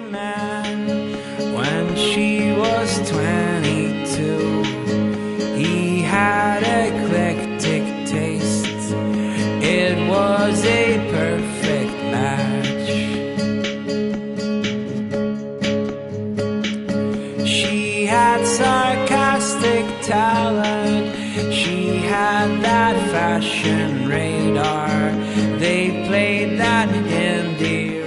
man. When she was 22, he had eclectic taste. It was a perfect match. She had sarcastic talent. She had that fashion radar. They played that in the